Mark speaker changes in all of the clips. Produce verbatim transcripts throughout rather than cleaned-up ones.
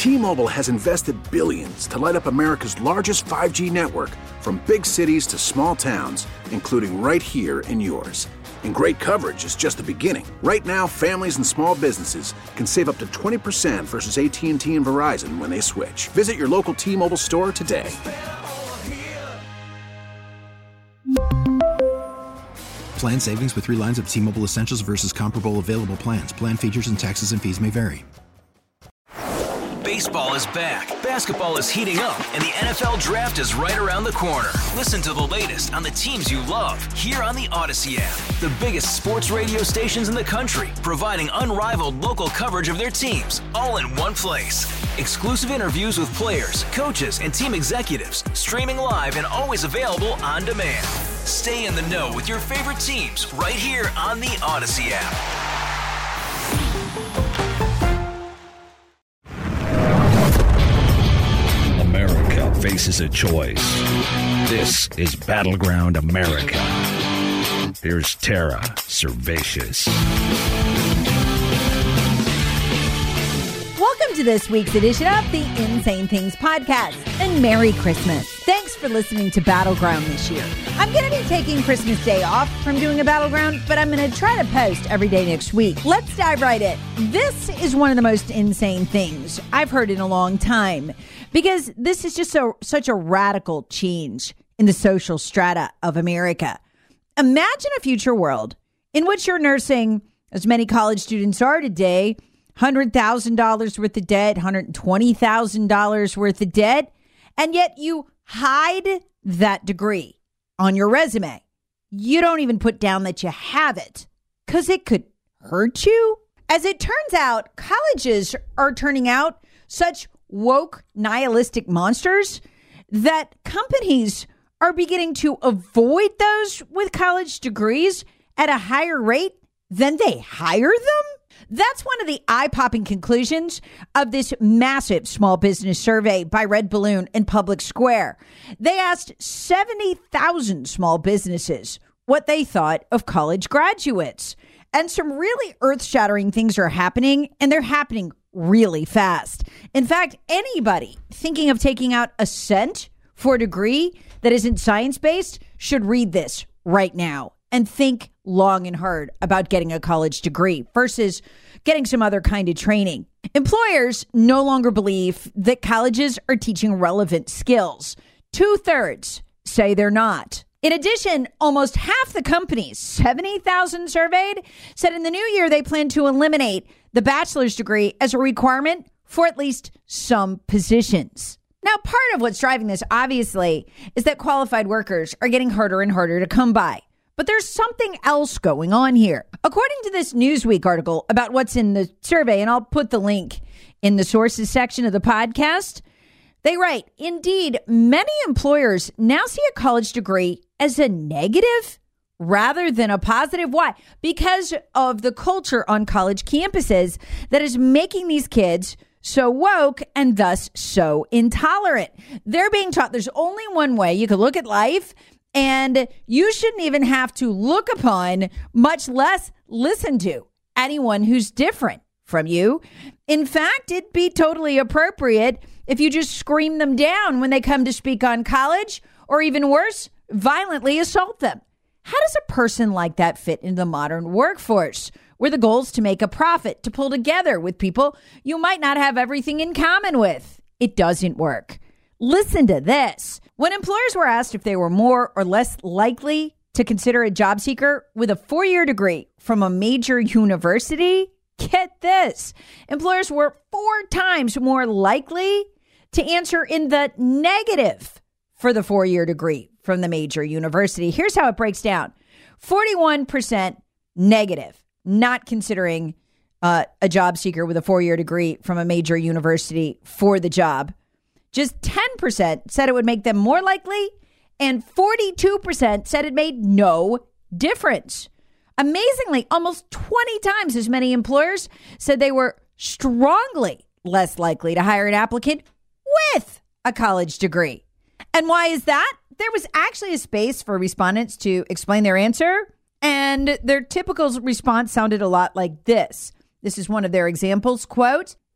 Speaker 1: T-Mobile has invested billions to light up America's largest five G network, from big cities to small towns, including right here in yours. And great coverage is just the beginning. Right now, families and small businesses can save up to twenty percent versus A T and T and Verizon when they switch. Visit your local T-Mobile store today.
Speaker 2: Plan savings with three lines of T-Mobile Essentials versus comparable available plans. Plan features and taxes and fees may vary.
Speaker 3: Baseball is back, basketball is heating up, and the N F L Draft is right around the corner. Listen to the latest on the teams you love here on the Odyssey app. The biggest sports radio stations in the country, providing unrivaled local coverage of their teams, all in one place. Exclusive interviews with players, coaches, and team executives, streaming live and always available on demand. Stay in the know with your favorite teams right here on the Odyssey app.
Speaker 4: America faces a choice. This is Battleground America. Here's Tara Servatius.
Speaker 5: Welcome to this week's edition of the Insane Things Podcast, and Merry Christmas. Thanks for listening to Battleground this year. I'm going to be taking Christmas Day off from doing a Battleground, but I'm going to try to post every day next week. Let's dive right in. This is one of the most insane things I've heard in a long time, because this is just so such a radical change in the social strata of America. Imagine a future world in which you're nursing, as many college students are today, one hundred thousand dollars worth of debt, one hundred twenty thousand dollars worth of debt, and yet you hide that degree on your resume. You don't even put down that you have it because it could hurt you. As it turns out, colleges are turning out such woke nihilistic monsters that companies are beginning to avoid those with college degrees at a higher rate than they hire them. That's one of the eye-popping conclusions of this massive small business survey by Red Balloon and Public Square. They asked seventy thousand small businesses what they thought of college graduates. And some really earth-shattering things are happening, and they're happening really fast. In fact, anybody thinking of taking out a cent for a degree that isn't science-based should read this right now and think long and hard about getting a college degree versus getting some other kind of training. Employers no longer believe that colleges are teaching relevant skills. Two-thirds say they're not. In addition, almost half the companies, seventy thousand surveyed, said in the new year they plan to eliminate the bachelor's degree as a requirement for at least some positions. Now, part of what's driving this, obviously, is that qualified workers are getting harder and harder to come by. But there's something else going on here. According to this Newsweek article about what's in the survey, and I'll put the link in the sources section of the podcast, they write, indeed, many employers now see a college degree as a negative rather than a positive. Why? Because of the culture on college campuses that is making these kids so woke and thus so intolerant. They're being taught there's only one way you can look at life, and you shouldn't even have to look upon, much less listen to, anyone who's different from you. In fact, it'd be totally appropriate if you just scream them down when they come to speak on college, or even worse, violently assault them. How does a person like that fit into the modern workforce, where the goal is to make a profit, to pull together with people you might not have everything in common with? It doesn't work. Listen to this. When employers were asked if they were more or less likely to consider a job seeker with a four-year degree from a major university, get this. Employers were four times more likely to answer in the negative for the four-year degree from the major university. Here's how it breaks down. forty-one percent negative, not considering uh, a job seeker with a four-year degree from a major university for the job. Just ten percent said it would make them more likely, and forty-two percent said it made no difference. Amazingly, almost twenty times as many employers said they were strongly less likely to hire an applicant with a college degree. And why is that? There was actually a space for respondents to explain their answer, and their typical response sounded a lot like this. This is one of their examples. Quote,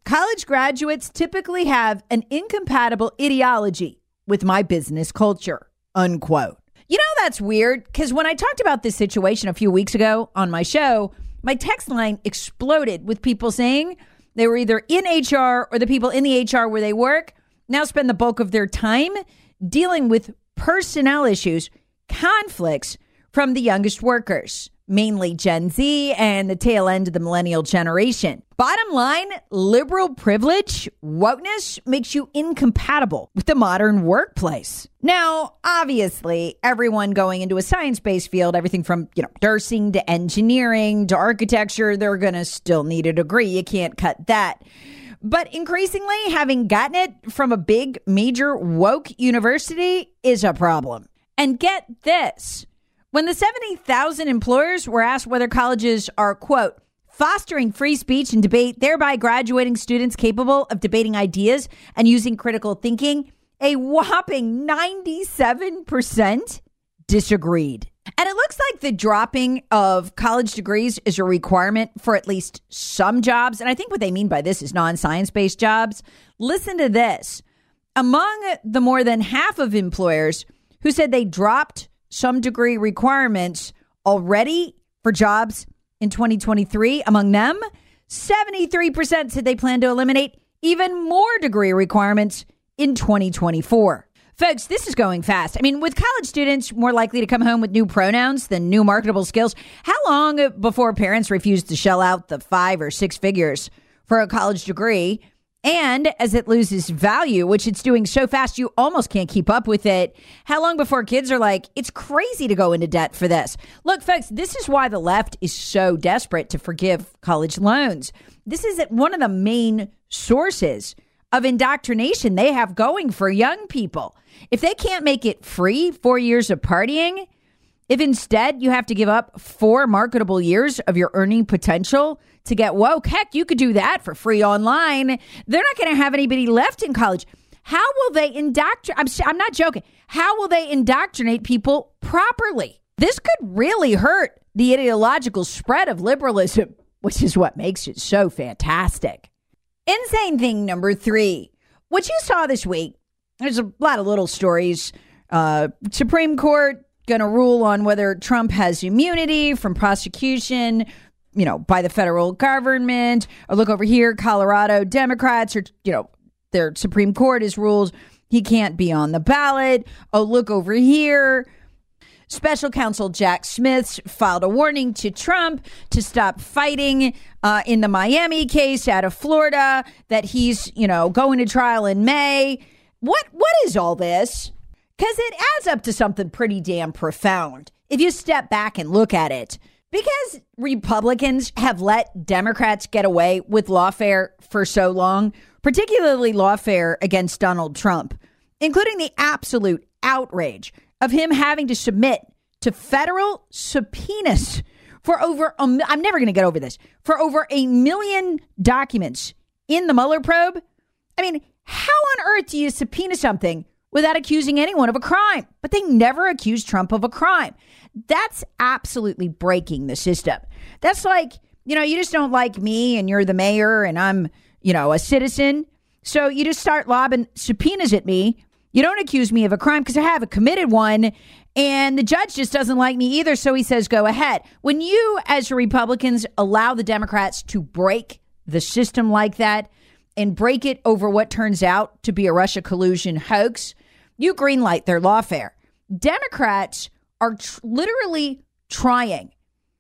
Speaker 5: college graduates typically have an incompatible ideology with my business culture, unquote. You know, that's weird because when I talked about this situation a few weeks ago on my show, my text line exploded with people saying they were either in H R or the people in the H R where they work now spend the bulk of their time dealing with personnel issues, conflicts from the youngest workers, mainly Gen Z and the tail end of the millennial generation. Bottom line, liberal privilege, wokeness makes you incompatible with the modern workplace. Now, obviously, everyone going into a science-based field, everything from, you know, nursing to engineering to architecture, they're going to still need a degree. You can't cut that. But increasingly, having gotten it from a big, major woke university is a problem. And get this. When the seventy thousand employers were asked whether colleges are, quote, fostering free speech and debate, thereby graduating students capable of debating ideas and using critical thinking, a whopping ninety-seven percent disagreed. And it looks like the dropping of college degrees is a requirement for at least some jobs. And I think what they mean by this is non-science-based jobs. Listen to this. Among the more than half of employers who said they dropped some degree requirements already for jobs in twenty twenty-three, among them, seventy-three percent said they plan to eliminate even more degree requirements in twenty twenty-four. Folks, this is going fast. I mean, with college students more likely to come home with new pronouns than new marketable skills, how long before parents refuse to shell out the five or six figures for a college degree? And as it loses value, which it's doing so fast you almost can't keep up with it, how long before kids are like, it's crazy to go into debt for this? Look, folks, this is why the left is so desperate to forgive college loans. This is one of the main sources of indoctrination they have going for young people. If they can't make it free, four years of partying, if instead you have to give up four marketable years of your earning potential to get woke, heck, you could do that for free online. They're not going to have anybody left in college. How will they indoctrinate? I'm, I'm not joking. How will they indoctrinate people properly? This could really hurt the ideological spread of liberalism, which is what makes it so fantastic. Insane thing number three. What you saw this week, there's a lot of little stories. Uh, Supreme Court going to rule on whether Trump has immunity from prosecution, you know, by the federal government. Or look over here, Colorado Democrats are, you know, their Supreme Court has ruled he can't be on the ballot. Oh, look over here. Special counsel Jack Smith filed a warning to Trump to stop fighting uh, in the Miami case out of Florida, that he's, you know, going to trial in May. What What is all this? Because it adds up to something pretty damn profound if you step back and look at it. Because Republicans have let Democrats get away with lawfare for so long, particularly lawfare against Donald Trump, including the absolute outrage of him having to submit to federal subpoenas for over, a, I'm never going to get over this, for over a million documents in the Mueller probe. I mean, how on earth do you subpoena something without accusing anyone of a crime? But they never accused Trump of a crime. That's absolutely breaking the system. That's like, you know, you just don't like me and you're the mayor and I'm, you know, a citizen. So you just start lobbing subpoenas at me. You don't accuse me of a crime because I haven't committed one. And the judge just doesn't like me either. So he says, go ahead. When you, as Republicans, allow the Democrats to break the system like that and break it over what turns out to be a Russia collusion hoax, you greenlight their lawfare. Democrats are tr- literally trying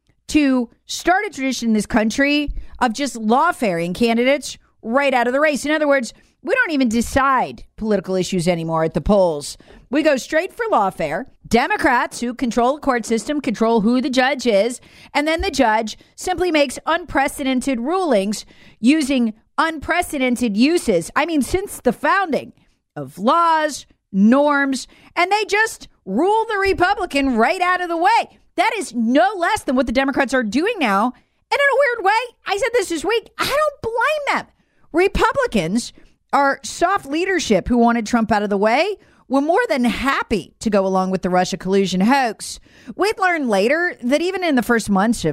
Speaker 5: to start a tradition in this country of just lawfaring candidates right out of the race. In other words, we don't even decide political issues anymore at the polls. We go straight for lawfare. Democrats who control the court system control who the judge is, and then the judge simply makes unprecedented rulings using unprecedented uses. I mean, since the founding of laws, norms, and they just rule the Republican right out of the way. That is no less than what the Democrats are doing now. And in a weird way, I said this this week, I don't blame them. Republicans are soft leadership who wanted Trump out of the way were more than happy to go along with the Russia collusion hoax. We'd learn later that even in the first months of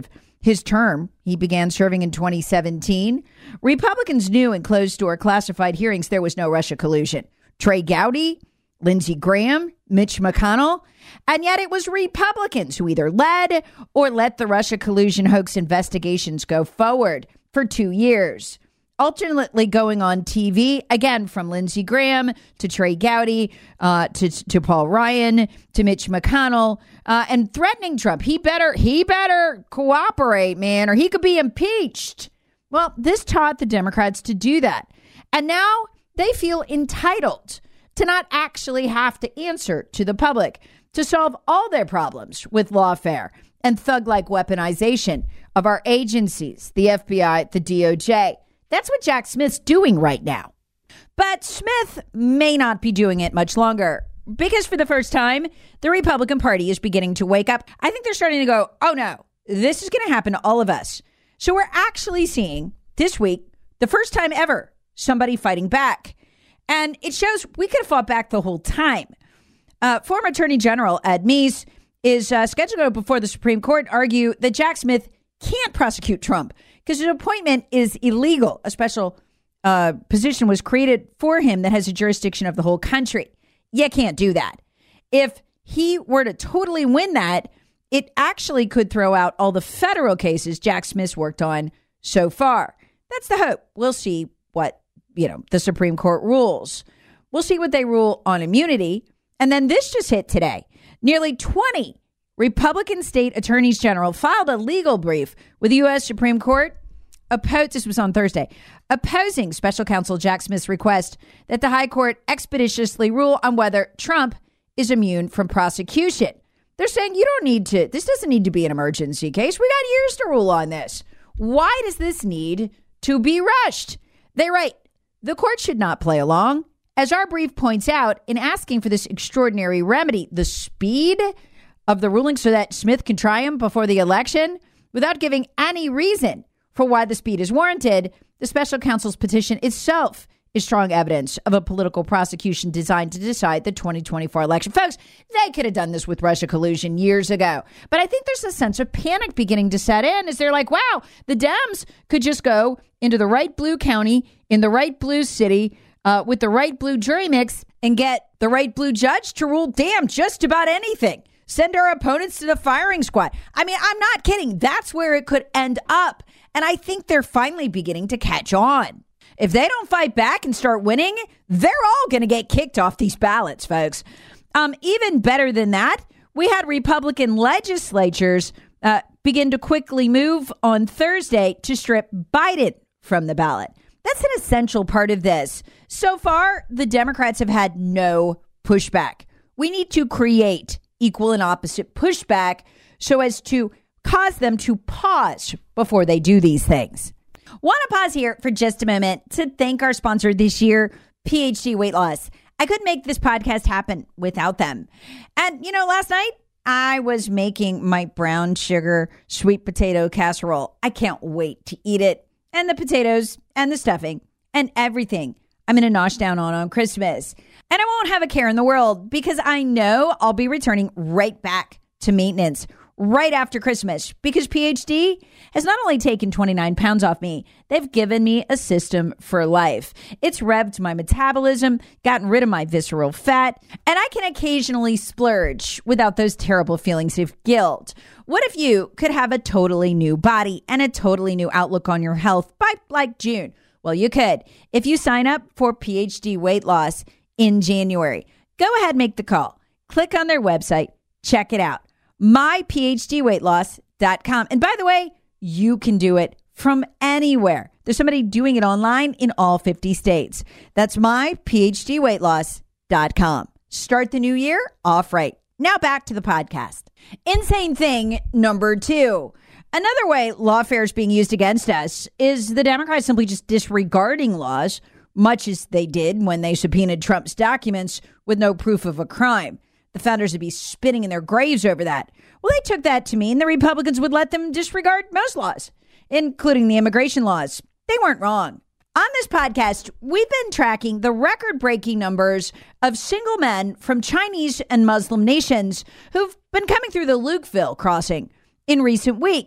Speaker 5: his term. He began serving in twenty seventeen. Republicans knew in closed-door classified hearings there was no Russia collusion. Trey Gowdy, Lindsey Graham, Mitch McConnell, and yet it was Republicans who either led or let the Russia collusion hoax investigations go forward for two years. Alternately going on T V, again, from Lindsey Graham to Trey Gowdy, uh, to, to Paul Ryan, to Mitch McConnell, uh, and threatening Trump. He better, he better cooperate, man, or he could be impeached. Well, this taught the Democrats to do that. And now they feel entitled to not actually have to answer to the public to solve all their problems with lawfare and thug-like weaponization of our agencies, the F B I, the D O J. That's what Jack Smith's doing right now. But Smith may not be doing it much longer because for the first time, the Republican Party is beginning to wake up. I think they're starting to go, oh no, this is going to happen to all of us. So we're actually seeing this week, the first time ever, somebody fighting back. And it shows we could have fought back the whole time. Uh, former Attorney General Ed Meese is uh, scheduled to go before the Supreme Court argue that Jack Smith can't prosecute Trump because his appointment is illegal. A special uh, position was created for him that has a jurisdiction of the whole country. You can't do that. If he were to totally win that, it actually could throw out all the federal cases Jack Smith's worked on so far. That's the hope. We'll see what, you know, the Supreme Court rules. We'll see what they rule on immunity. And then this just hit today. Nearly twenty Republican state attorneys general filed a legal brief with the U S Supreme Court. Opposed, this was on Thursday, opposing special counsel Jack Smith's request that the high court expeditiously rule on whether Trump is immune from prosecution. They're saying you don't need to, this doesn't need to be an emergency case. We got years to rule on this. Why does this need to be rushed? They write, the court should not play along. As our brief points out, in asking for this extraordinary remedy, the speed of the ruling so that Smith can triumph before the election without giving any reason for why the speed is warranted, the special counsel's petition itself is strong evidence of a political prosecution designed to decide the twenty twenty-four election. Folks, they could have done this with Russia collusion years ago. But I think there's a sense of panic beginning to set in as they're like, wow, the Dems could just go into the right blue county in the right blue city uh, with the right blue jury mix and get the right blue judge to rule damn just about anything. Send our opponents to the firing squad. I mean, I'm not kidding. That's where it could end up. And I think they're finally beginning to catch on. If they don't fight back and start winning, they're all going to get kicked off these ballots, folks. Um, even better than that, we had Republican legislatures uh, begin to quickly move on Thursday to strip Biden from the ballot. That's an essential part of this. So far, the Democrats have had no pushback. We need to create equal and opposite pushback so as to cause them to pause before they do these things. Want to pause here for just a moment to thank our sponsor this year, P H D Weight Loss. I couldn't make this podcast happen without them. And, you know, last night I was making my brown sugar sweet potato casserole. I can't wait to eat it. And the potatoes and the stuffing and everything I'm going to nosh down on on Christmas. And I won't have a care in the world because I know I'll be returning right back to maintenance right after Christmas because P H D has not only taken twenty-nine pounds off me, they've given me a system for life. It's revved my metabolism, gotten rid of my visceral fat, and I can occasionally splurge without those terrible feelings of guilt. What if you could have a totally new body and a totally new outlook on your health by like June? Well, you could if you sign up for P H D Weight Loss in January. Go ahead, make the call. Click on their website. Check it out. my p h d weight loss dot com. And by the way, you can do it from anywhere. There's somebody doing it online in all fifty states. That's my p h d weight loss dot com. Start the new year off right. Now back to the podcast. Insane thing number two. Another way lawfare is being used against us is the Democrats simply just disregarding laws, much as they did when they subpoenaed Trump's documents with no proof of a crime. The founders would be spitting in their graves over that. Well, they took that to mean the Republicans would let them disregard most laws, including the immigration laws. They weren't wrong. On this podcast, we've been tracking the record-breaking numbers of single men from Chinese and Muslim nations who've been coming through the Lukeville crossing in recent weeks.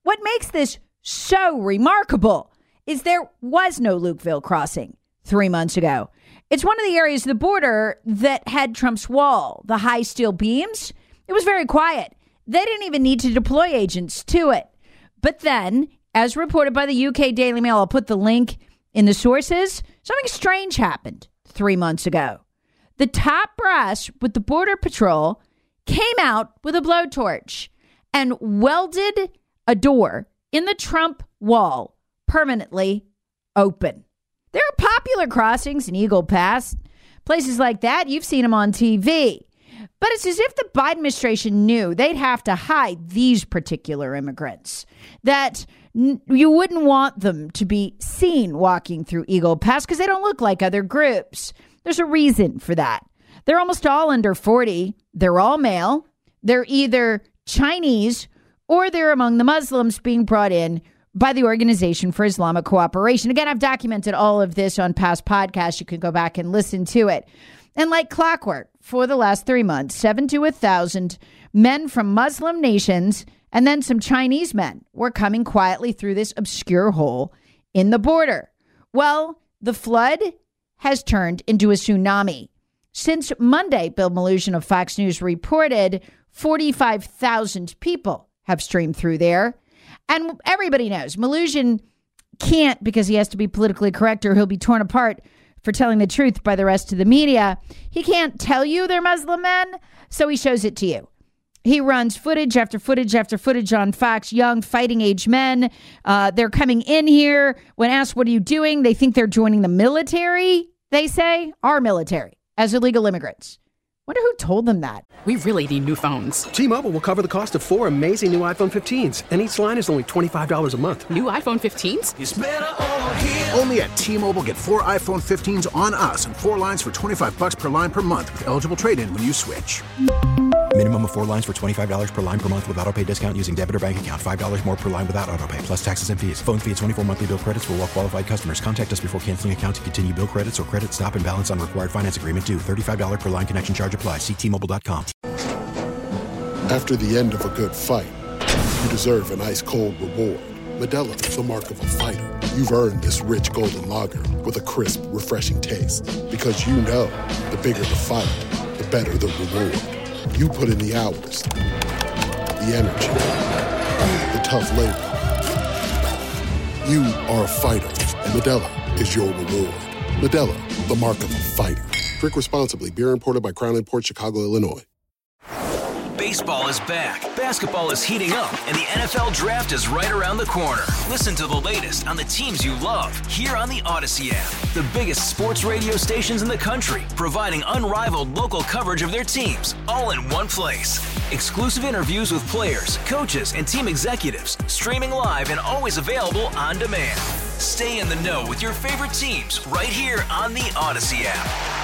Speaker 5: What makes this so remarkable is there was no Lukeville crossing three months ago. It's one of the areas of the border that had Trump's wall, the high steel beams. It was very quiet. They didn't even need to deploy agents to it. But then, as reported by the U K Daily Mail, I'll put the link in the sources, something strange happened three months ago. The top brass with the Border Patrol came out with a blowtorch and welded a door in the Trump wall permanently open. There are popular crossings in Eagle Pass, places like that. You've seen them on T V. But it's as if the Biden administration knew they'd have to hide these particular immigrants, that n- you wouldn't want them to be seen walking through Eagle Pass because they don't look like other groups. There's a reason for that. They're almost all under forty. They're all male. They're either Chinese or they're among the Muslims being brought in by the Organization for Islamic Cooperation. Again, I've documented all of this on past podcasts. You can go back and listen to it. And like clockwork, for the last three months, seven to a thousand men from Muslim nations and then some Chinese men were coming quietly through this obscure hole in the border. Well, the flood has turned into a tsunami. Since Monday, Bill Melugin of Fox News reported forty-five thousand people have streamed through there. And everybody knows Melugin can't, because he has to be politically correct or he'll be torn apart for telling the truth by the rest of the media. He can't tell you they're Muslim men, so he shows it to you. He runs footage after footage after footage on Fox, young fighting age men. Uh, they're coming in here. When asked, what are you doing? They think they're joining the military, they say, our military, as illegal immigrants. Wonder who told them that.
Speaker 6: We really need new phones.
Speaker 7: T-Mobile will cover the cost of four amazing new iPhone fifteens, and each line is only twenty-five dollars a month.
Speaker 6: New iPhone fifteens?
Speaker 1: It's better over here. Only at T-Mobile, get four iPhone fifteens on us and four lines for twenty-five dollars per line per month with eligible trade-in when you switch.
Speaker 2: Minimum of four lines for twenty-five dollars per line per month with autopay discount using debit or bank account. five dollars more per line without autopay, plus taxes and fees. Phone fee at twenty-four monthly bill credits for well-qualified customers. Contact us before canceling account to continue bill credits or credit stop and balance on required finance agreement due. thirty-five dollars per line connection charge applies. See T Mobile dot com.
Speaker 8: After the end of a good fight, you deserve an ice-cold reward. Modelo is the mark of a fighter. You've earned this rich golden lager with a crisp, refreshing taste. Because you know, the bigger the fight, the better the reward. You put in the hours, the energy, the tough labor. You are a fighter, and Modelo is your reward. Modelo, the mark of a fighter. Drink responsibly. Beer imported by Crown Imports, Chicago, Illinois.
Speaker 3: Baseball is back, basketball is heating up, and the N F L Draft is right around the corner. Listen to the latest on the teams you love here on the Odyssey app. The biggest sports radio stations in the country, providing unrivaled local coverage of their teams, all in one place. Exclusive interviews with players, coaches, and team executives, streaming live and always available on demand. Stay in the know with your favorite teams right here on the Odyssey app.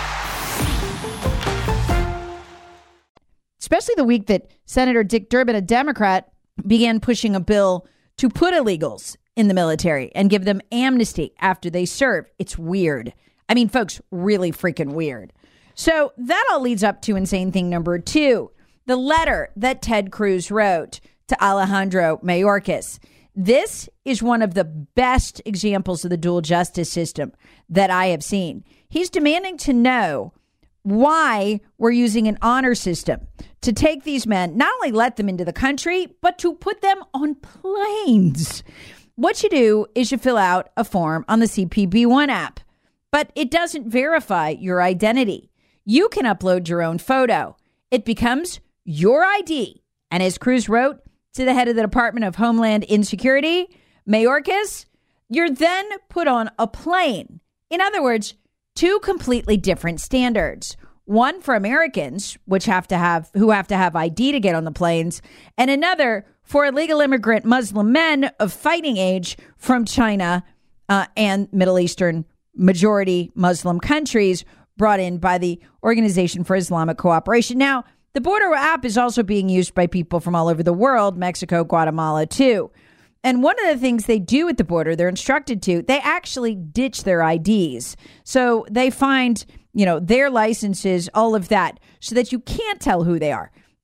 Speaker 5: Especially the week that Senator Dick Durbin, a Democrat, began pushing a bill to put illegals in the military and give them amnesty after they serve. It's weird. I mean, folks, really freaking weird. So that all leads up to insane thing number two, the letter that Ted Cruz wrote to Alejandro Mayorkas. This is one of the best examples of the dual justice system that I have seen. He's demanding to know why we're using an honor system to take these men, not only let them into the country, but to put them on planes. What you do is you fill out a form on the C P B one app, but it doesn't verify your identity. You can upload your own photo. It becomes your I D. And as Cruz wrote to the head of the Department of Homeland Insecurity, Mayorkas, you're then put on a plane. In other words, two completely different standards. One for Americans, which have to have who have to have I D to get on the planes, and another for illegal immigrant Muslim men of fighting age from China uh, and Middle Eastern majority Muslim countries brought in by the Organization for Islamic Cooperation. Now, the border app is also being used by people from all over the world, Mexico, Guatemala, too. And one of the things they do at the border, they're instructed to, they actually ditch their I Ds. So they find, you know, their licenses, all of that, so that you can't tell who they are.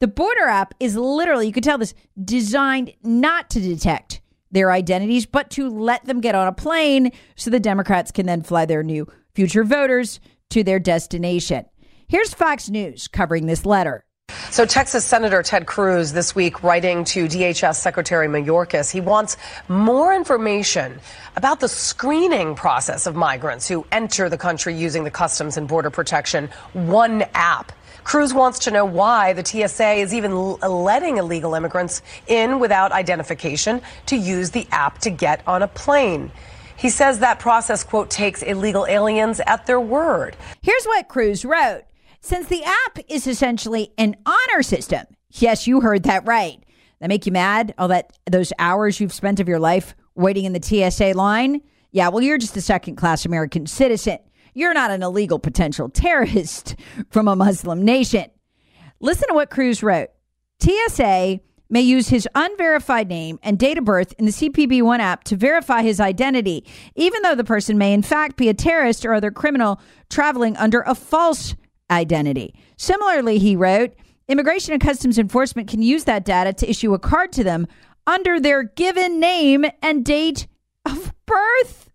Speaker 5: The Border app is literally, you could tell this, designed not to detect their identities, but to let them get on a plane so the Democrats can then fly their new future voters to their destination. Here's Fox News covering this letter.
Speaker 9: So Texas Senator Ted Cruz this week writing to D H S Secretary Mayorkas. He wants more information about the screening process of migrants who enter the country using the Customs and Border Protection One app. Cruz wants to know why the T S A is even letting illegal immigrants in without identification to use the app to get on a plane. He says that process, quote, takes illegal aliens at their word.
Speaker 5: Here's what Cruz wrote. Since the app is essentially an honor system, yes, you heard that right. That make you mad? All that those hours you've spent of your life waiting in the T S A line? Yeah, well, you're just a second-class American citizen. You're not an illegal potential terrorist from a Muslim nation. Listen to what Cruz wrote. T S A may use his unverified name and date of birth in the C P B One app to verify his identity, even though the person may in fact be a terrorist or other criminal traveling under a false identity. Similarly, he wrote, Immigration and Customs Enforcement can use that data to issue a card to them under their given name and date of birth.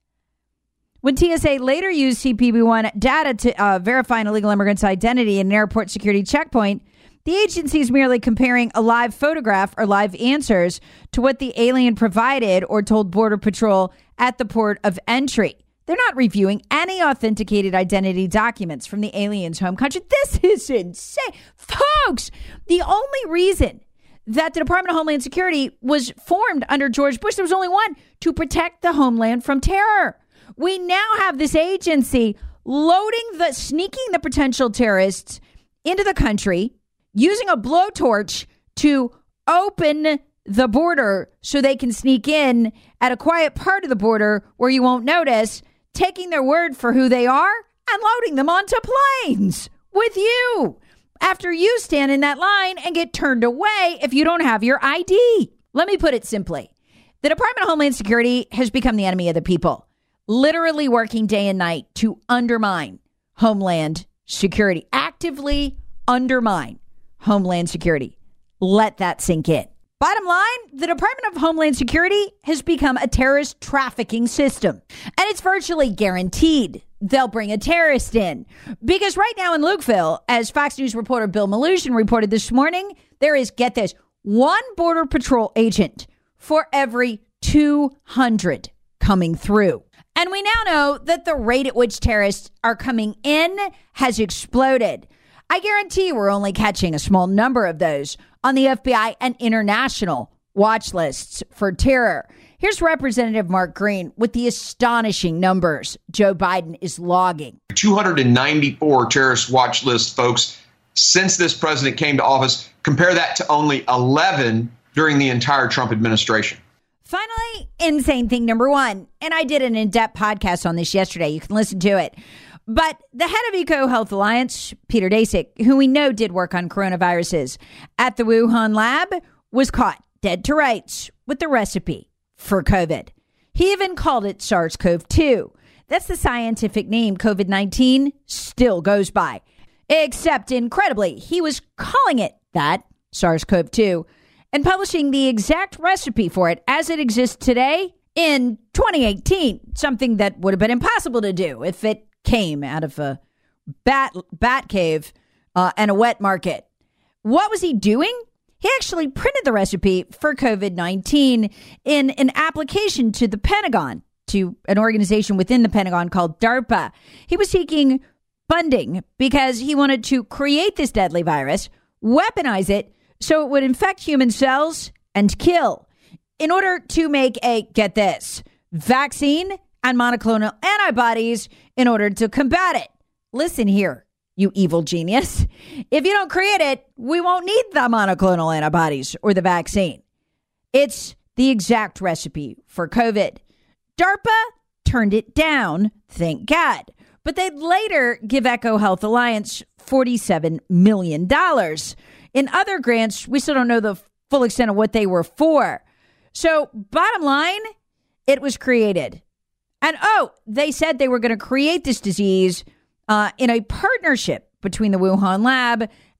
Speaker 5: When T S A later used C P B One data to uh, verify an illegal immigrant's identity in an airport security checkpoint, the agency is merely comparing a live photograph or live answers to what the alien provided or told Border Patrol at the port of entry. They're not reviewing any authenticated identity documents from the alien's home country. This is insane. Folks, the only reason that the Department of Homeland Security was formed under George Bush, there was only one, to protect the homeland from terror. We now have this agency loading the, sneaking the potential terrorists into the country, using a blowtorch to open the border so they can sneak in at a quiet part of the border where you won't notice, taking their word for who they are and loading them onto planes with you after you stand in that line and get turned away if you don't have your I D. Let me put it simply. The Department of Homeland Security has become the enemy of the people, literally working day and night to undermine Homeland Security, actively undermine Homeland Security. Let that sink in. Bottom line, the Department of Homeland Security has become a terrorist trafficking system. And it's virtually guaranteed they'll bring a terrorist in. Because right now in Lukeville, as Fox News reporter Bill Maluzhin reported this morning, there is, get this, one Border Patrol agent for every two hundred coming through. And we now know that the rate at which terrorists are coming in has exploded. I guarantee we're only catching a small number of those on the F B I and international watch lists for terror. Here's Representative Mark Green with the astonishing numbers Joe Biden is logging.
Speaker 10: two hundred ninety-four terrorist watch list folks since this president came to office. Compare that to only eleven during the entire Trump administration.
Speaker 5: Finally, insane thing number one. And I did an in-depth podcast on this yesterday. You can listen to it. But the head of EcoHealth Alliance, Peter Daszak, who we know did work on coronaviruses at the Wuhan lab, was caught dead to rights with the recipe for COVID. He even called it SARS-C o V two. That's the scientific name COVID nineteen still goes by. Except, incredibly, he was calling it that, SARS-C o V two, and publishing the exact recipe for it as it exists today in twenty eighteen, something that would have been impossible to do if it came out of a bat bat cave uh, and a wet market. What was he doing? He actually printed the recipe for COVID nineteen in an application to the Pentagon, to an organization within the Pentagon called DARPA. He was seeking funding because he wanted to create this deadly virus, weaponize it so it would infect human cells and kill, in order to make a, get this, vaccine and monoclonal antibodies in order to combat it. Listen here, you evil genius. If you don't create it, we won't need the monoclonal antibodies or the vaccine. It's the exact recipe for COVID. DARPA turned it down, thank God. But they'd later give EcoHealth Alliance forty-seven million dollars. In other grants, we still don't know the full extent of what they were for. So bottom line, it was created. And oh, they said they were going to create this disease uh, in a partnership between the Wuhan lab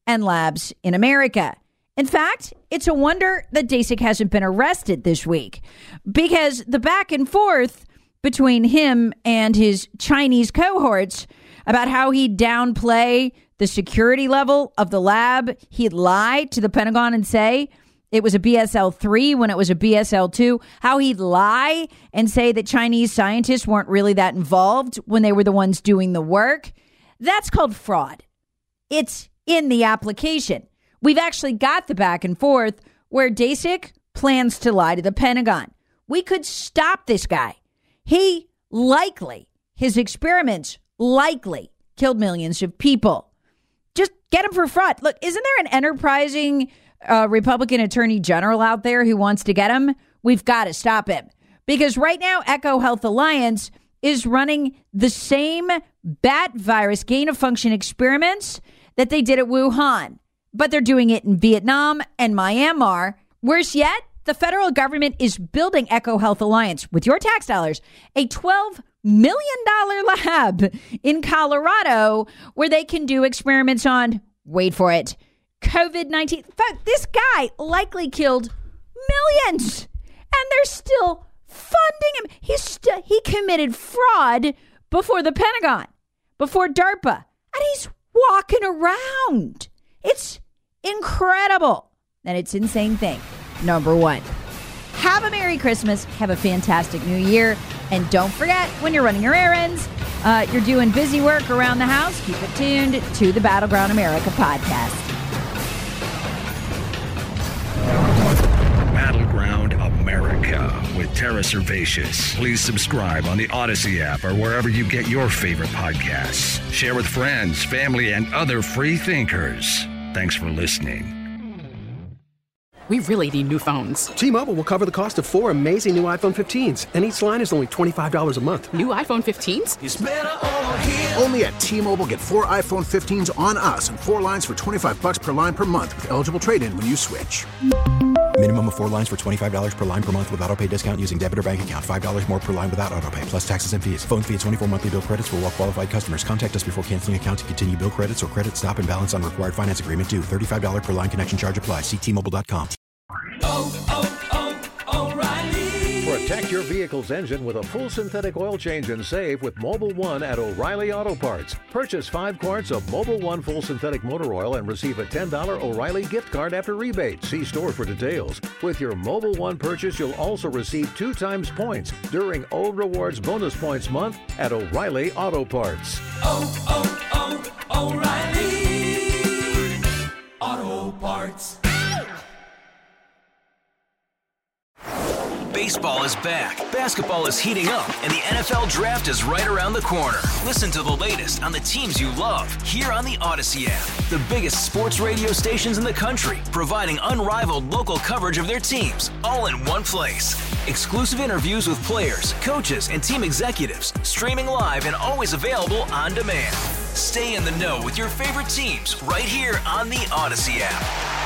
Speaker 5: and labs in America. In fact, it's a wonder that Daszak hasn't been arrested this week, because the back and forth between him and his Chinese cohorts about how he'd downplay the security level of the lab, he'd lie to the Pentagon and say it was a B S L three when it was a B S L two, how he'd lie and say that Chinese scientists weren't really that involved when they were the ones doing the work. That's called fraud. It's in the application. We've actually got the back and forth where Daszak plans to lie to the Pentagon. We could stop this guy. He likely, his experiments likely killed millions of people. Just get him for fraud. Look, isn't there an enterprising uh, Republican attorney general out there who wants to get him? We've got to stop him. Because right now, Echo Health Alliance is running the same bat virus gain-of-function experiments that they did at Wuhan. But they're doing it in Vietnam and Myanmar. Worse yet, the federal government is building Echo Health Alliance, with your tax dollars, a twelve million dollars lab in Colorado where they can do experiments on, wait for it, covid nineteen. In fact, this guy likely killed millions, and they're still funding him. He's st- he committed fraud before the Pentagon, before DARPA, and he's walking around. It's incredible. And it's insane thing. Number one. Have a Merry Christmas. Have a fantastic New Year. And don't forget, when you're running your errands, uh, you're doing busy work around the house, keep it tuned to the Battleground America podcast.
Speaker 4: Battleground America with Tara Servatius. Please subscribe on the Odyssey app or wherever you get your favorite podcasts. Share with friends, family, and other free thinkers. Thanks for listening.
Speaker 6: We really need new phones.
Speaker 7: T-Mobile will cover the cost of four amazing new iPhone fifteens, and each line is only twenty-five dollars a month.
Speaker 6: New iPhone fifteens?
Speaker 1: It's better over here. Only at T-Mobile, get four iPhone fifteens on us and four lines for twenty-five bucks per line per month with eligible trade-in when you switch.
Speaker 2: Minimum of four lines for twenty-five dollars per line per month with autopay discount using debit or bank account. five dollars more per line without autopay, plus taxes and fees. Phone fee at twenty-four monthly bill credits for well-qualified customers. Contact us before canceling account to continue bill credits or credit stop and balance on required finance agreement due. thirty-five dollars per line connection charge applies. See T Mobile dot com.
Speaker 11: Oh, oh, oh, O'Reilly. Protect your vehicle's engine with a full synthetic oil change and save with Mobil one at O'Reilly Auto Parts. Purchase five quarts of Mobil one full synthetic motor oil and receive a ten dollars O'Reilly gift card after rebate. See store for details. With your Mobil one purchase, you'll also receive two times points during Old Rewards Bonus Points Month at O'Reilly Auto Parts.
Speaker 12: Oh, oh, oh, O'Reilly Auto Parts.
Speaker 3: Baseball is back, basketball is heating up, and the N F L Draft is right around the corner. Listen to the latest on the teams you love here on the Odyssey app. The biggest sports radio stations in the country, providing unrivaled local coverage of their teams, all in one place. Exclusive interviews with players, coaches, and team executives, streaming live and always available on demand. Stay in the know with your favorite teams right here on the Odyssey app.